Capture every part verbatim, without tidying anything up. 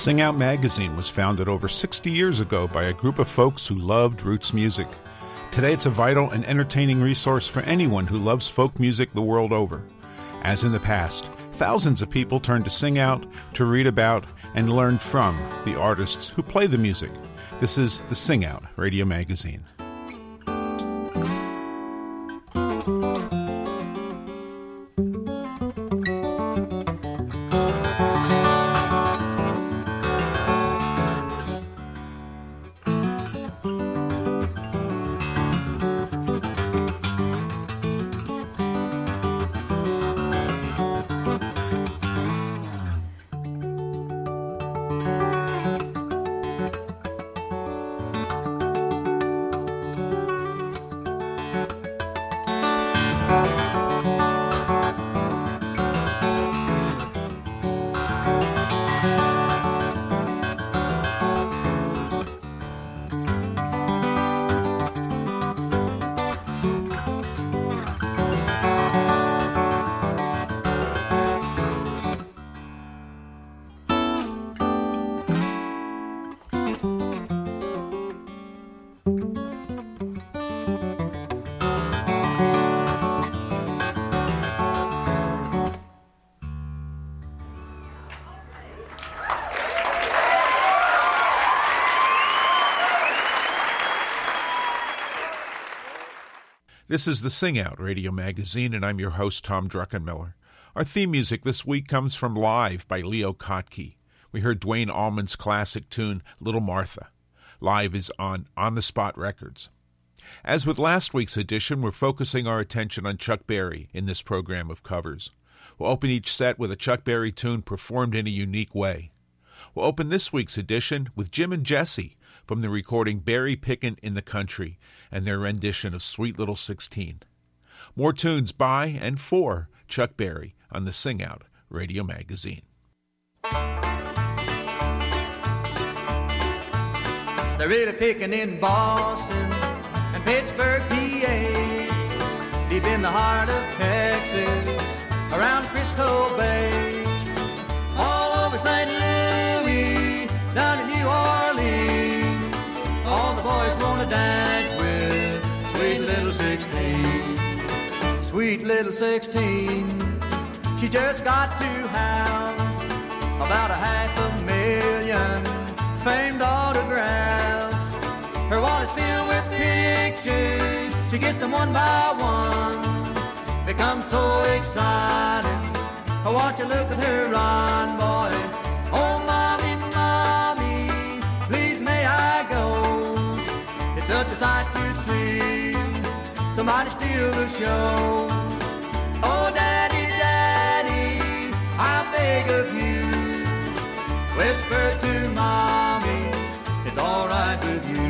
Sing Out magazine was founded over sixty years ago by a group of folks who loved roots music. Today it's a vital and entertaining resource for anyone who loves folk music the world over. As in the past, thousands of people turn to Sing Out to read about and learn from the artists who play the music. This is the Sing Out Radio Magazine. This is the Sing Out Radio Magazine, and I'm your host, Tom Druckenmiller. Our theme music this week comes from Live by Leo Kottke. We heard Duane Allman's classic tune, Little Martha. Live is on On the Spot Records. As with last week's edition, we're focusing our attention on Chuck Berry in this program of covers. We'll open each set with a Chuck Berry tune performed in a unique way. We'll open this week's edition with Jim and Jesse from the recording Berry Pickin' in the Country and their rendition of Sweet Little Sixteen. More tunes by and for Chuck Berry on the Sing Out Radio Magazine. They're really picking in Boston and Pittsburgh, P A, deep in the heart of Texas, around Frisco Bay, all over Saint Louis, down in New Orleans. All the boys want to dance with Sweet Little Sixteen. Sweet Little Sixteen, she just got to have about a half a million famed autographs. Her wallet's filled with pictures, she gets them one by one. Becomes so excited, I watch her look at her run, boy. Oh, mommy, mommy, please may I go? It's such a sight to see somebody steal the show. Oh, daddy, daddy, I beg of you, whisper to mommy, it's all right with you.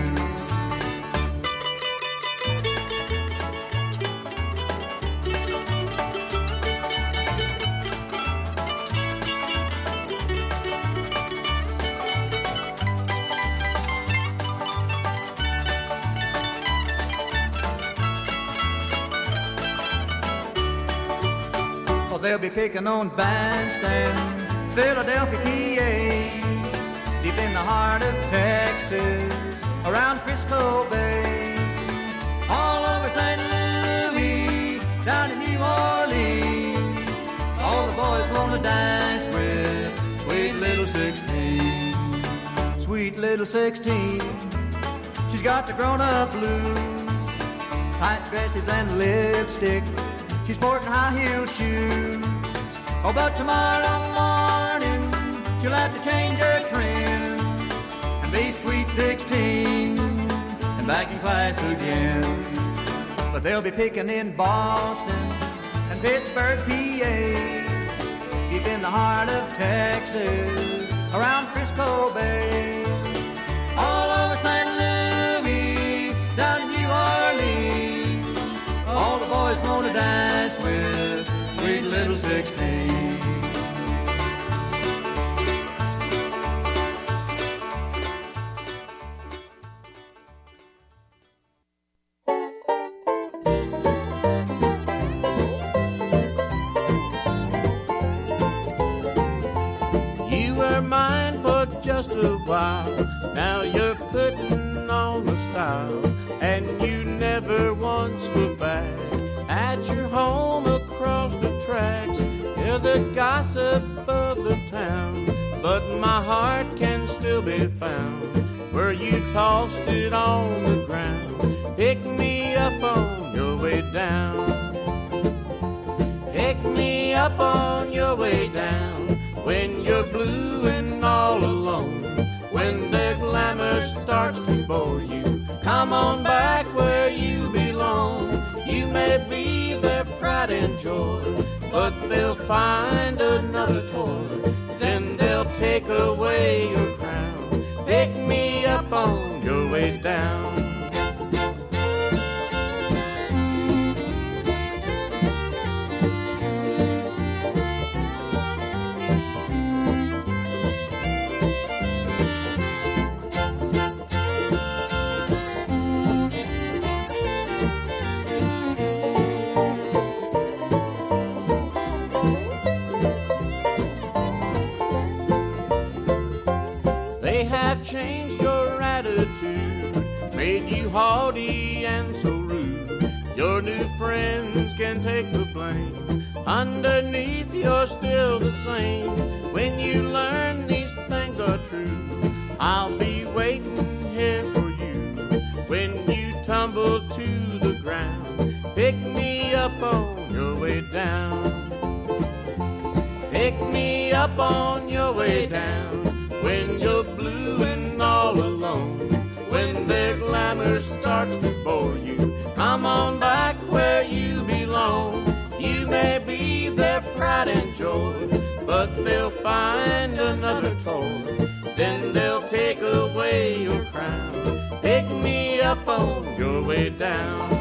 They'll be picking on Bandstand, Philadelphia, P A, deep in the heart of Texas, around Frisco Bay, all over Saint Louis, down in New Orleans. All the boys want to dance with Sweet Little Sixteen. Sweet Little Sixteen, she's got the grown-up blues, tight dresses and lipstick. She's sporting high-heel shoes. Oh, but tomorrow morning she'll have to change her trim and be Sweet Sixteen and back in class again. But they'll be picking in Boston and Pittsburgh, P A, deep in the heart of Texas, around Frisco Bay, all over Saint Louis, down in New Orleans. All the boys want to dance with Sweet Little Sixteen. while. Now you're putting on the style, and you never once were back. At your home across the tracks, you're the gossip of the town, but my heart can still be found where you tossed it on the ground. Pick me up on your way down. Pick me up on your way down when you're blue and all alone. When the glamour starts to bore you, come on back where you belong. You may be their pride and joy, but they'll find another toy. Then they'll take away your crown. Pick me up on your way down. Changed your attitude, made you haughty and so rude. Your new friends can take the blame. Underneath you're still the same. When you learn these things are true, I'll be waiting here for you. When you tumble to the ground, pick me up on your way down. Pick me up on your way down. When you're blue and all alone, when their glamour starts to bore you, come on back where you belong. You may be their pride and joy, but they'll find another toy. Then they'll take away your crown. Pick me up on your way down.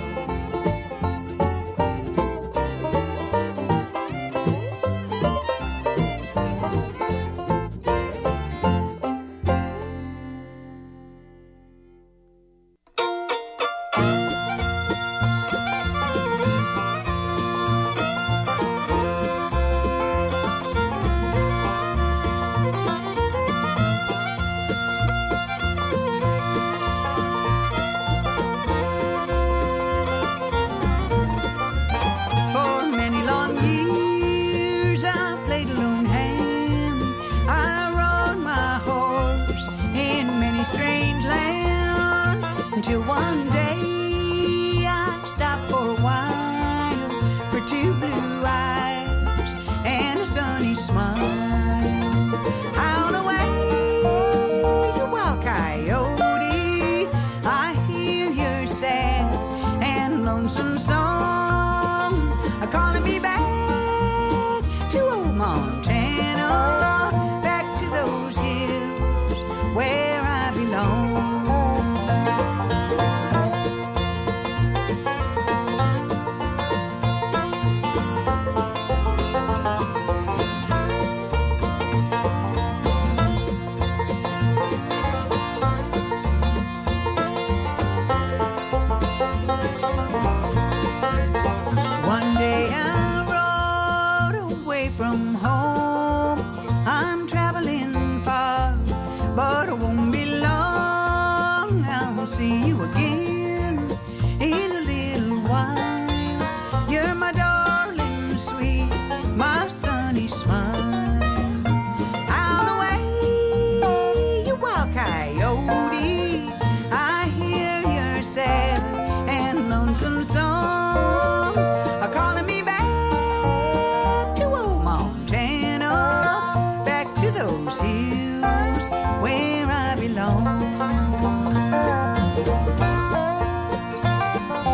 Where I belong.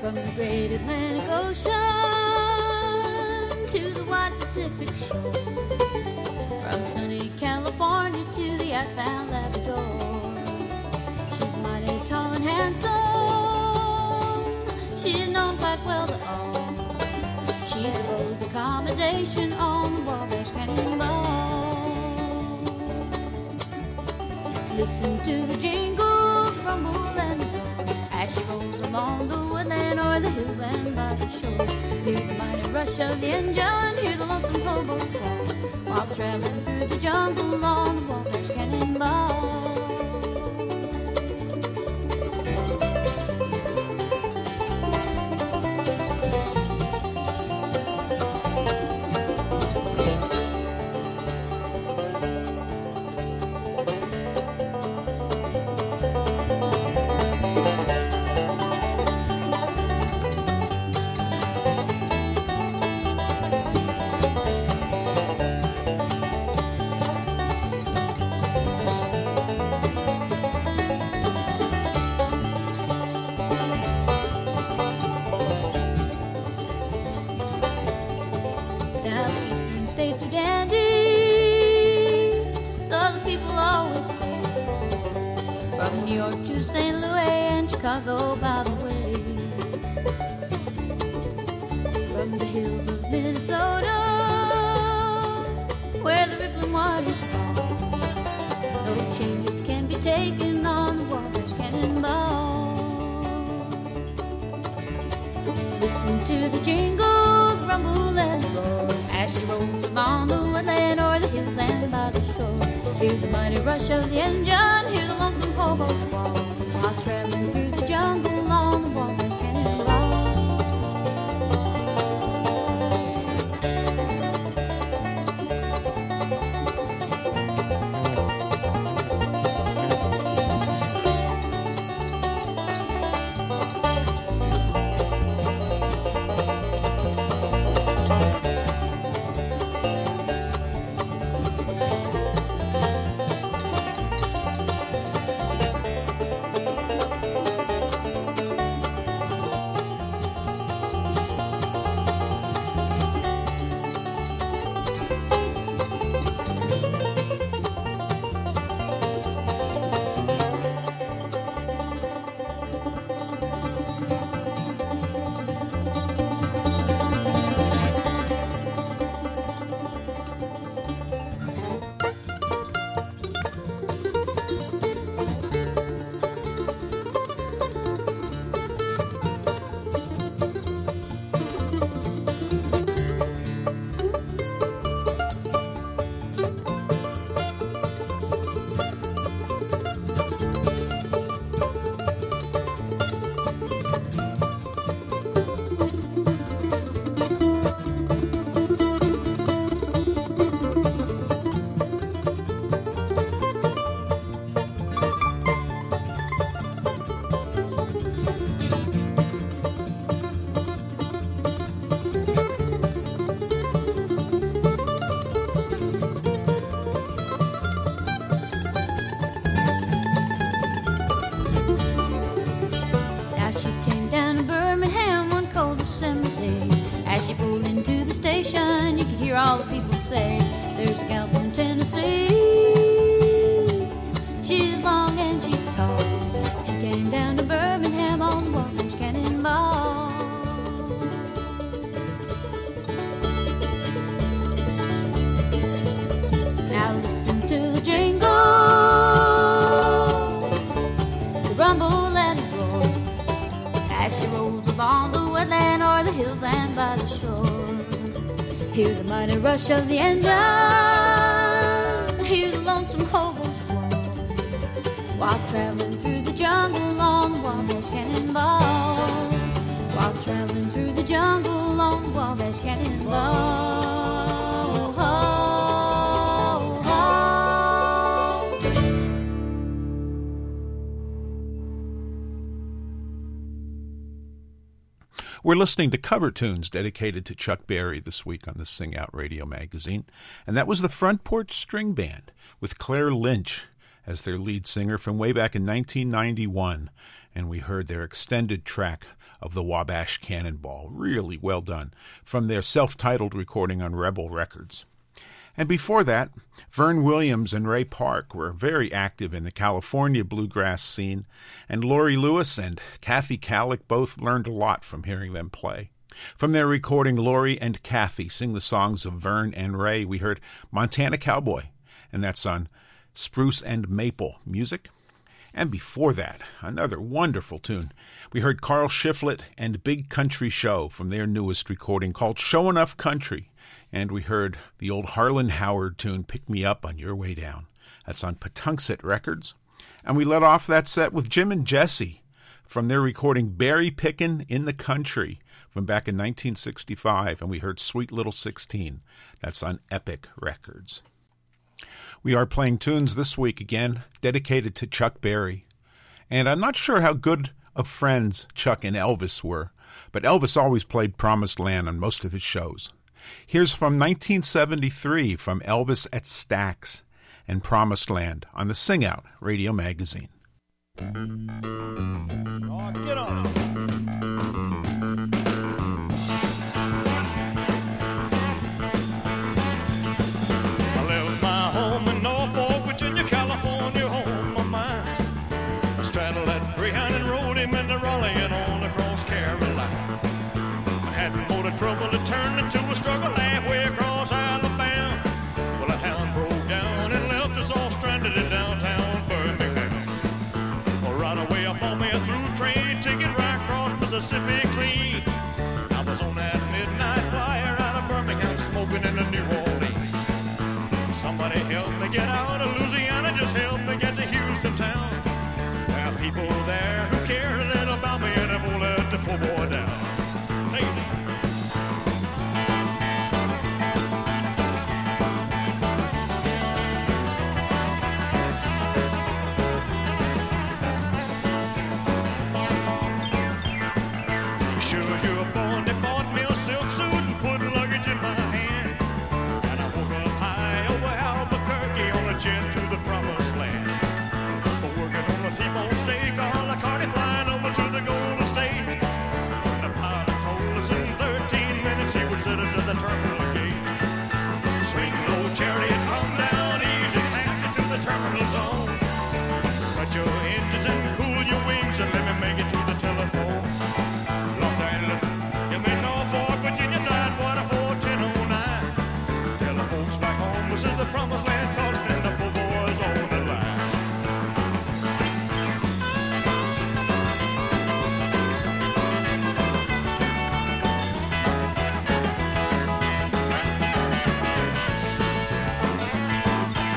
From the great Atlantic Ocean to the wide Pacific shore, from sunny California to the icebound Labrador. She's mighty tall and handsome, she's known quite well to all. She's a rose accommodation on the Wabash Cannonball. Listen to the jingle, rumble and roll as she rolls along the woodland or the hills and by the shore. Hear the mighty rush of the engine, hear the lonesome hobo's call while traveling through the jungle on the Wabash Cannonball. Chicago by the way, from the hills of Minnesota, where the rippling waters fall, no changes can be taken on the Wabash Cannonball. Listen to the jingles, rumble and roar as she rolls along the woodland or the hills and by the shore. Hear the mighty rush of the engine, hear the lonesome hobo's squall while traveling through the jungle on the Wabash all the people say. There's a gal from Tennessee, she's long and she's tall. She came down to Birmingham on the Wabash Cannonball. Now listen to the jingle, the rumble and the roar as she rolls along the woodland or the hills and by the shore. Hear the mighty rush of the engine, hear the lonesome hobo's squall while traveling through the jungle on the Wabash Cannonball. While traveling through the jungle on the Wabash Cannonball. We're listening to cover tunes dedicated to Chuck Berry this week on the Sing Out Radio magazine, and that was the Front Porch String Band with Claire Lynch as their lead singer from way back in nineteen ninety-one, and we heard their extended track of the Wabash Cannonball. Really well done, from their self-titled recording on Rebel Records. And before that, Vern Williams and Ray Park were very active in the California bluegrass scene, and Laurie Lewis and Kathy Kallick both learned a lot from hearing them play. From their recording, Laurie and Kathy sing the songs of Vern and Ray. We heard Montana Cowboy, and that's on Spruce and Maple Music. And before that, another wonderful tune. We heard Carl Shiflett and Big Country Show from their newest recording called Show Enough Country. And we heard the old Harlan Howard tune, Pick Me Up on Your Way Down. That's on Patuxent Records. And we let off that set with Jim and Jesse from their recording Berry Pickin' in the Country from back in nineteen sixty-five. And we heard Sweet Little sixteen. That's on Epic Records. We are playing tunes this week again dedicated to Chuck Berry. And I'm not sure how good of friends Chuck and Elvis were, but Elvis always played Promised Land on most of his shows. Here's from nineteen seventy-three from Elvis at Stax and Promised Land on the Sing Out Radio Magazine. Oh, get on it. I left my home in Norfolk, Virginia, California, home of mine. I straddled that Greyhound and rode him into Raleigh and on across Carolina. I had more to trouble to turn into a struggle halfway across Alabama. Well, a hound broke down and left us all stranded in downtown Birmingham. Well, right away up on me a through train ticket right across Mississippi clean. I was on that midnight flyer out of Birmingham smoking in the New Orleans. Somebody help me get out of Louisiana, just help me get to Houston town. There are people there who care a little about me and I won't let the poor boy down.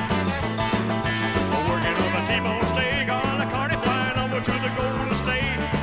Golden State.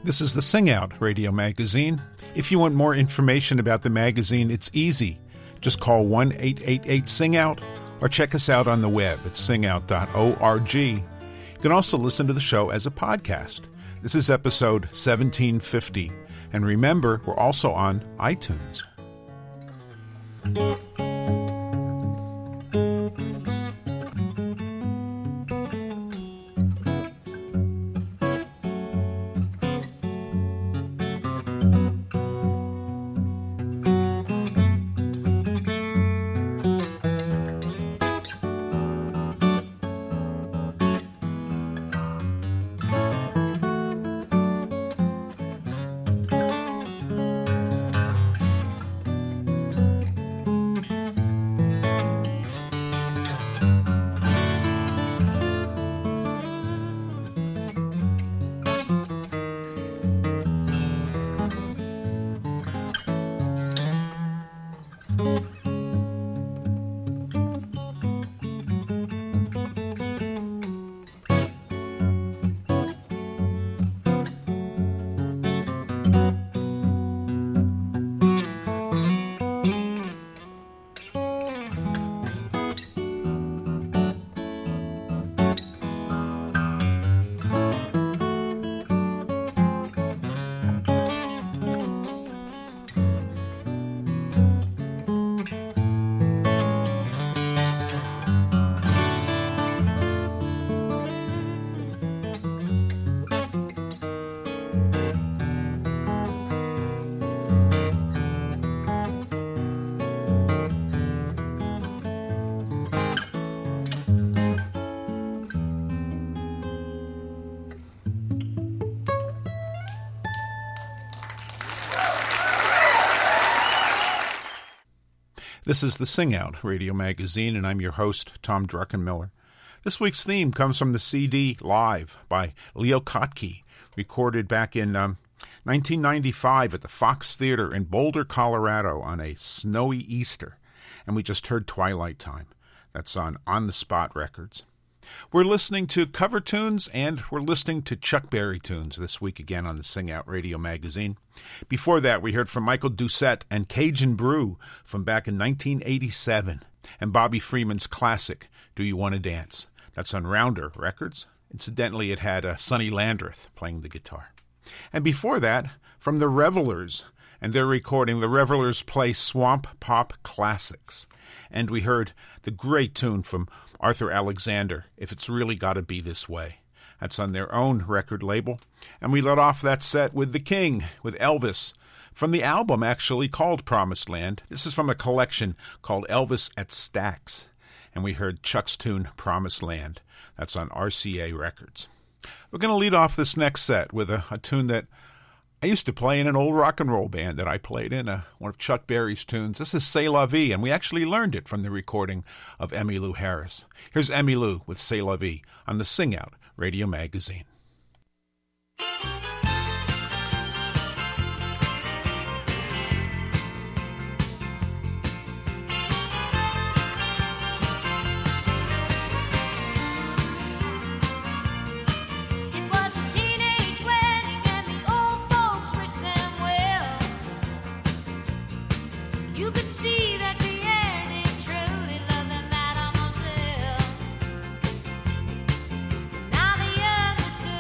This is the Sing Out Radio Magazine. If you want more information about the magazine, it's easy. Just call one eight eight eight sing out or check us out on the web at sing out dot org. You can also listen to the show as a podcast. This is episode seventeen fifty. And remember, we're also on iTunes. This is the Sing Out Radio Magazine, and I'm your host, Tom Druckenmiller. This week's theme comes from the C D Live by Leo Kottke, recorded back in um, nineteen ninety-five at the Fox Theater in Boulder, Colorado on a snowy Easter. And we just heard Twilight Time. That's on On the Spot Records. We're listening to cover tunes, and we're listening to Chuck Berry tunes this week again on the Sing Out Radio Magazine. Before that, we heard from Michael Doucette and Cajun Brew from back in nineteen eighty-seven, and Bobby Freeman's classic, Do You Want to Dance? That's on Rounder Records. Incidentally, it had uh, Sonny Landreth playing the guitar. And before that, from the Revelers, and their recording, the Revelers play Swamp Pop Classics. And we heard the great tune from Arthur Alexander, If It's Really Gotta Be This Way. That's on their own record label. And we let off that set with The King, with Elvis, from the album actually called Promised Land. This is from a collection called Elvis at Stax. And we heard Chuck's tune, Promised Land. That's on R C A Records. We're going to lead off this next set with a, a tune that I used to play in an old rock and roll band that I played in, uh, one of Chuck Berry's tunes. This is C'est La Vie, and we actually learned it from the recording of Emmylou Harris. Here's Emmylou with C'est La Vie on the Sing Out Radio Magazine. Now the youngest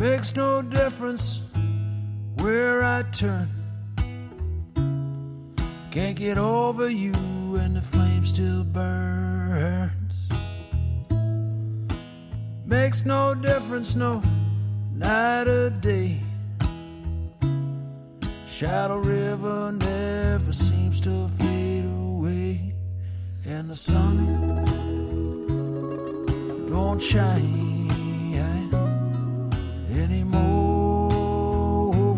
Makes no difference where I turn. Can't get over you and the flame still burns. Makes no difference, no night or day. Shadow River never seems to fade away. And the sun don't shine anymore,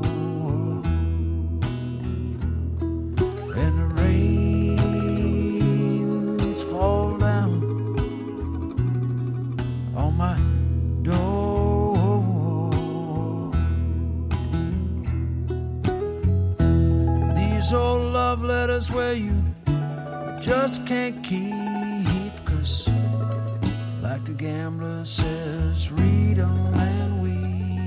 and the rains fall down on my door. These old love letters where you just can't keep, 'cause like the gambler says, read 'em and weep.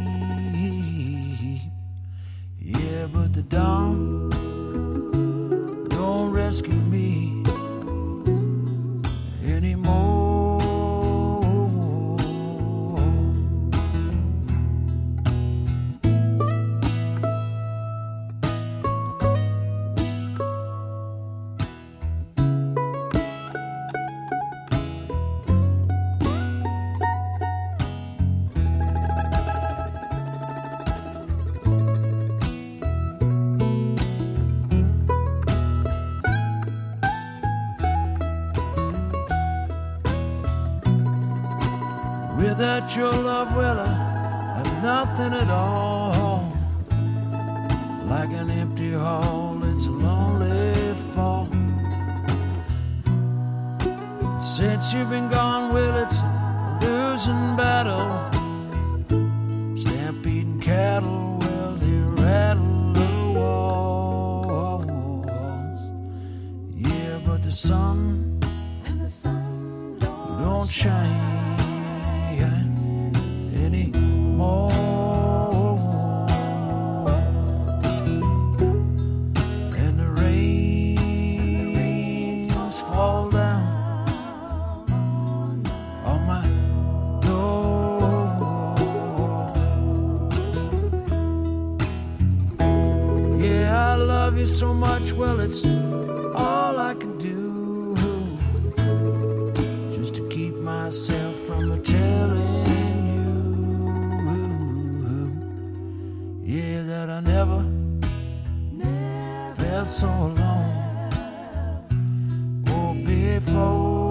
Yeah, but the dawn don't rescue me anymore. Without your love, well, I have nothing at all. Like an empty hall, it's a lonely fall. Since you've been gone, well, it's a losing battle. Stampeding cattle, well, they rattle the walls. Yeah, but the sun, and the sun don't, don't shine anymore, and the rains fall down on my door. Yeah, I love you so much, well, it's all I can do just to keep myself from telling that I never, never felt so alone, oh, before.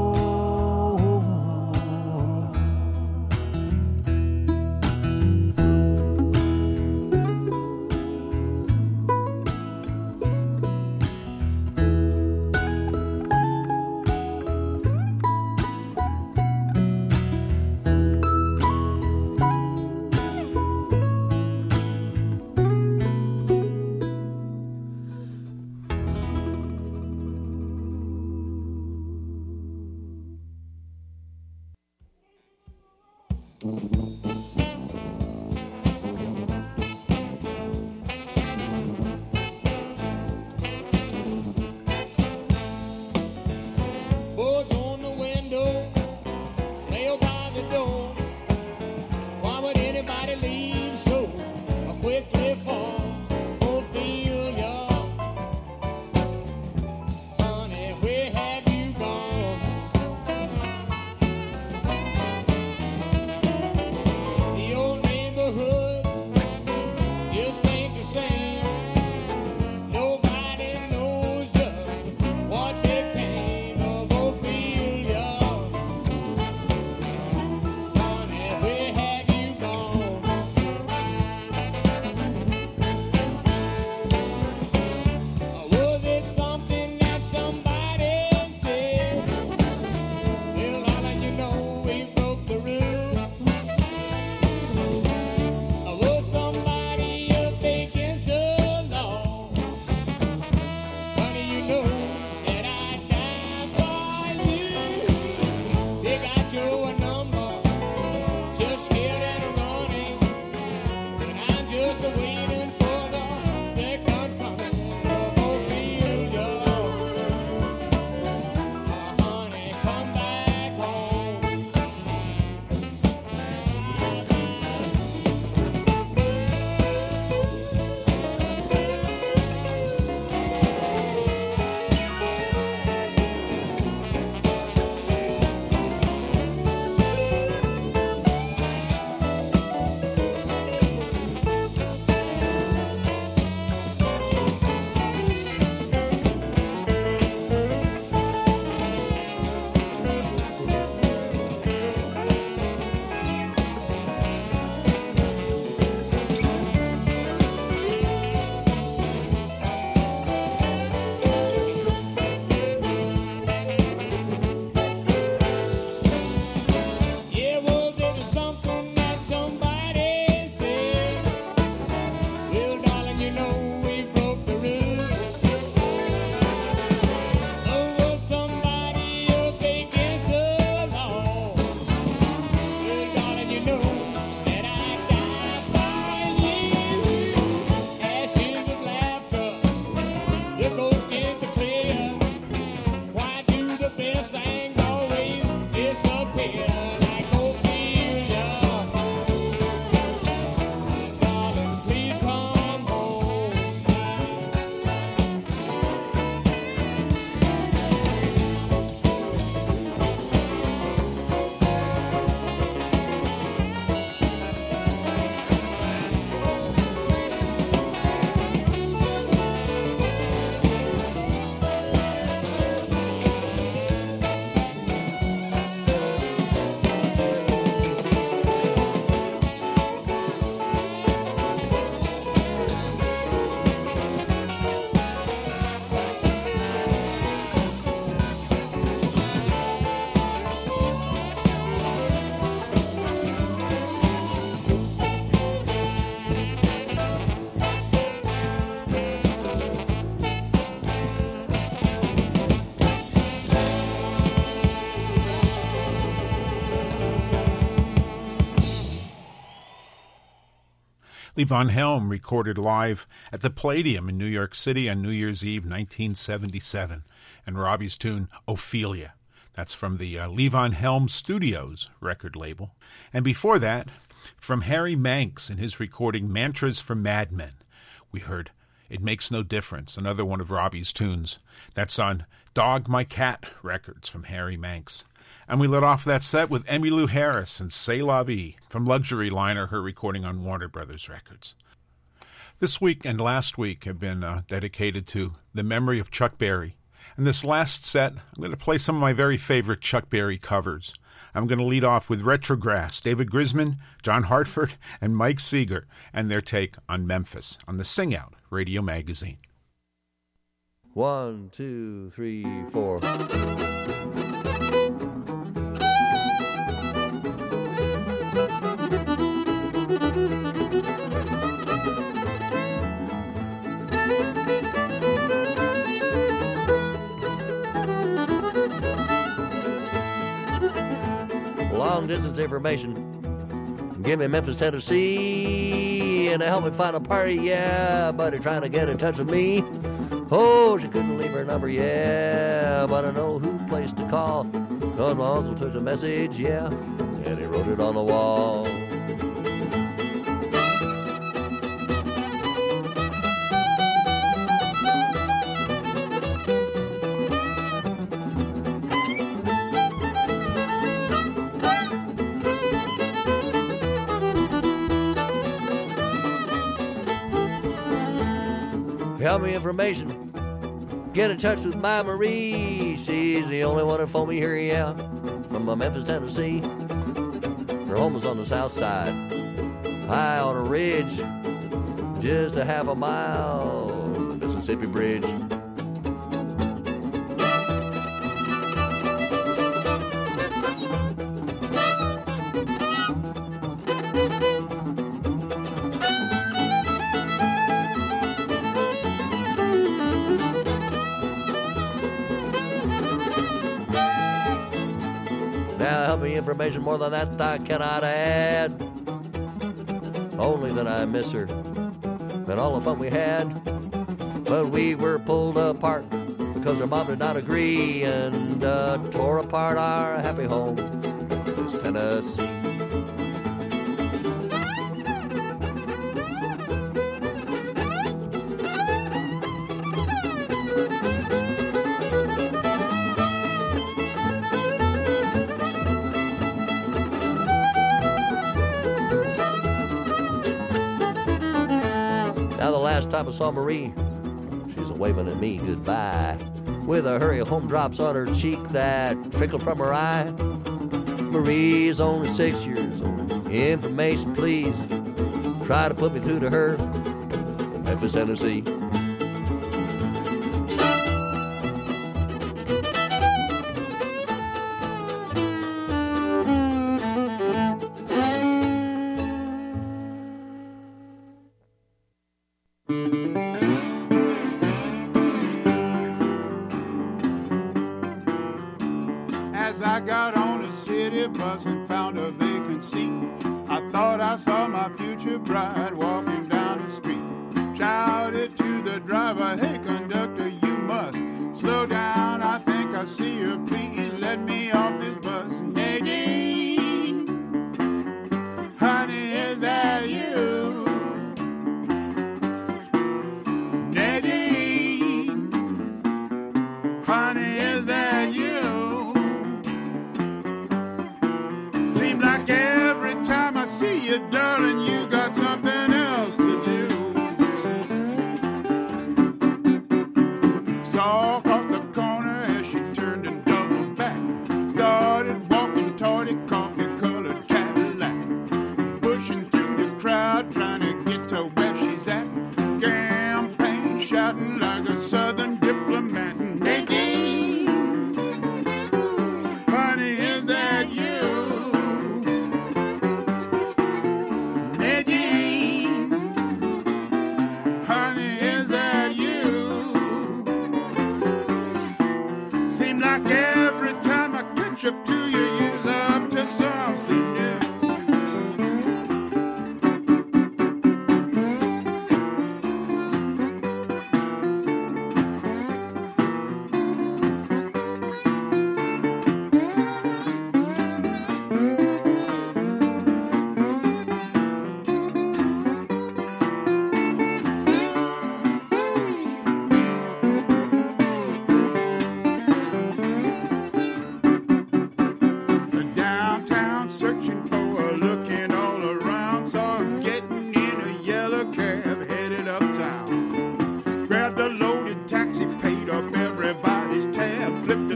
Levon Helm recorded live at the Palladium in New York City on New Year's Eve, nineteen seventy-seven, and Robbie's tune, Ophelia. That's from the uh, Levon Helm Studios record label. And before that, from Harry Manx in his recording Mantras for Madmen, we heard It Makes No Difference, another one of Robbie's tunes. That's on Dog My Cat Records from Harry Manx. And we let off that set with Emmylou Harris and C'est La Vie from Luxury Liner, her recording on Warner Brothers Records. This week and last week have been uh, dedicated to the memory of Chuck Berry. And this last set, I'm going to play some of my very favorite Chuck Berry covers. I'm going to lead off with Retrogress, David Grisman, John Hartford, and Mike Seeger, and their take on Memphis on the Sing Out Radio Magazine. One, two, three, four. Long distance information. Give me Memphis, Tennessee, and to help me find a party, yeah, buddy trying to get in touch with me. Oh, she couldn't leave her number, yeah, but I know who place to call, cause my uncle took the message, yeah, and he wrote it on the wall. Help me information. Get in touch with my Marie. She's the only one that phoned me here, yeah, from uh, Memphis, Tennessee. Her home is on the south side, high on a ridge, just a half a mile, Mississippi Bridge. Information more than that I cannot add. Only that I miss her and all the fun we had. But we were pulled apart because her mom did not agree and uh, tore apart our happy home, Memphis, Tennessee. Time I saw Marie, she's a waving at me goodbye, with a hurry home drops on her cheek that trickled from her eye. Marie's only six years old. Information, please. Try to put me through to her in Memphis, Tennessee.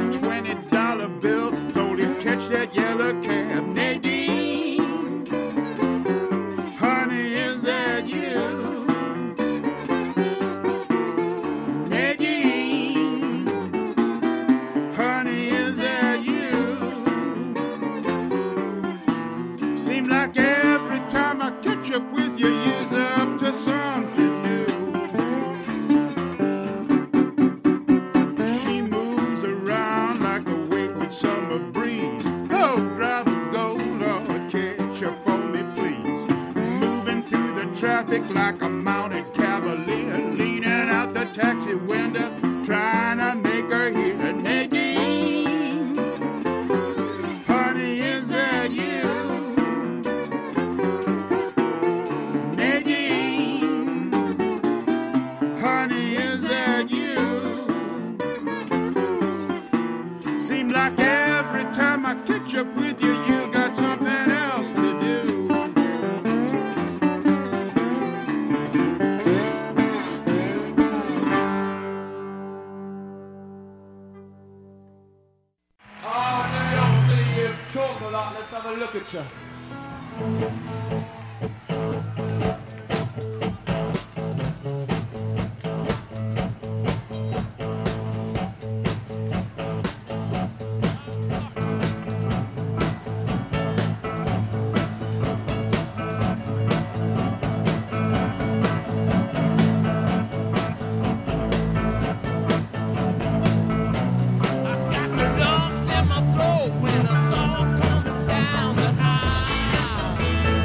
twenty dollar bill, told him catch that yellow cab. Nadine, honey, is that you? Nadine, honey, is that you? Seems like every time I catch up with you, you're up to something new. She moves around like a wayward summer breeze. Oh, drive a go, Lord, catch up for me, please. Moving through the traffic like a mounted cavalier, leaning out the taxi window, trying to make her hear. Nadine, honey, is that you? Nadine, honey, is that you? Seems like every time I catch up with you, you got something else to do. Oh, now after you've talked a lot, let's have a look at you. The lumps in my throat when I saw her coming down the aisle.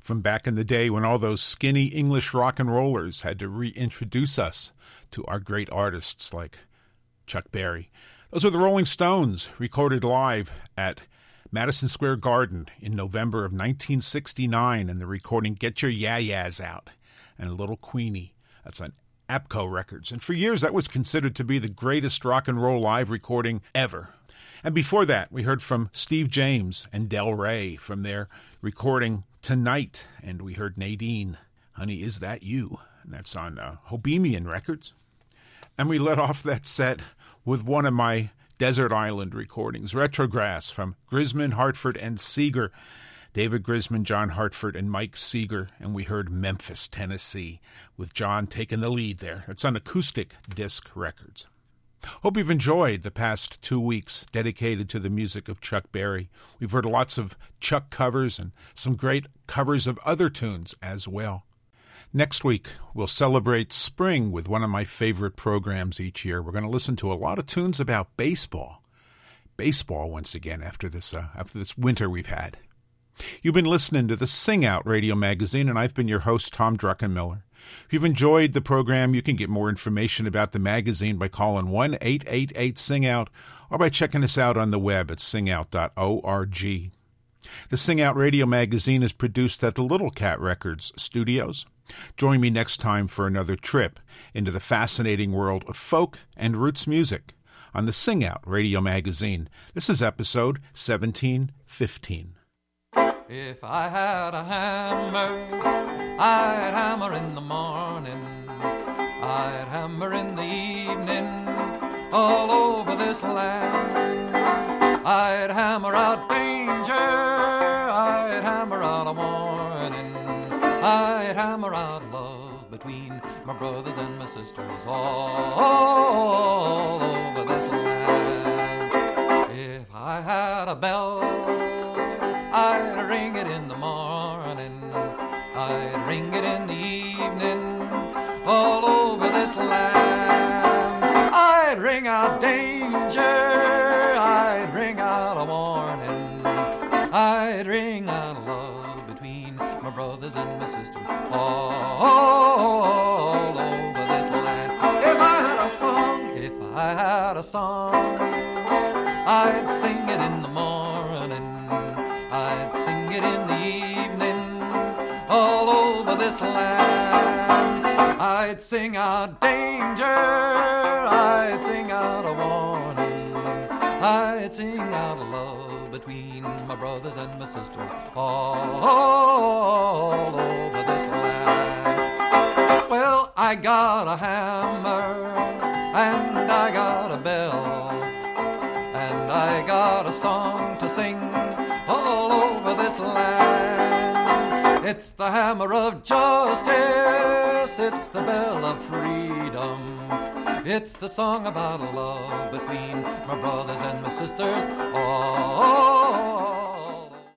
from back in the day when all those skinny English rock and rollers had to reintroduce us to our great artists like Chuck Berry. Those are the Rolling Stones, recorded live at Madison Square Garden in November of nineteen sixty-nine, and the recording Get Your Ya-Ya's Out, and a Little Queenie. That's on APCO Records. And for years, that was considered to be the greatest rock and roll live recording ever. And before that, we heard from Steve James and Del Rey from their recording Tonight, and we heard Nadine, Honey, Is That You? And that's on uh, Hobemian Records. And we let off that set with one of my Desert Island recordings, Retrograss, from Grisman, Hartford, and Seeger. David Grisman, John Hartford, and Mike Seeger. And we heard Memphis, Tennessee, with John taking the lead there. It's on Acoustic Disc Records. Hope you've enjoyed the past two weeks dedicated to the music of Chuck Berry. We've heard lots of Chuck covers and some great covers of other tunes as well. Next week, we'll celebrate spring with one of my favorite programs each year. We're going to listen to a lot of tunes about baseball. Baseball once again after this uh, after this winter we've had. You've been listening to the Sing Out Radio Magazine, and I've been your host, Tom Druckenmiller. If you've enjoyed the program, you can get more information about the magazine by calling one eight eight eight sing out or by checking us out on the web at sing out dot org. The Sing Out Radio Magazine is produced at the Little Cat Records studios. Join me next time for another trip into the fascinating world of folk and roots music on the Sing Out Radio Magazine. This is episode seventeen fifteen. If I had a hammer, I'd hammer in the morning, I'd hammer in the evening, all over this land. I'd hammer out danger, I'd hammer out a warning, I'd hammer out love between my brothers and my sisters, all, all over this land. If I had a bell, I'd ring it in the morning, I'd ring it in the evening, all over this land. I'd ring out danger, I'd ring out a warning, I'd ring out love between my brothers and my sisters, all, all over this land. If I had a song, if I had a song, I'd sing it in the morning, I'd sing it in the evening, all over this land. I'd sing out danger, I'd sing out a warning, I'd sing out love between my brothers and my sisters, all, all over this land. Well, I got a hammer, and I got a bell, and I got a song to sing all over this land. It's the hammer of justice, it's the bell of freedom, it's the song about love between my brothers and my sisters, oh,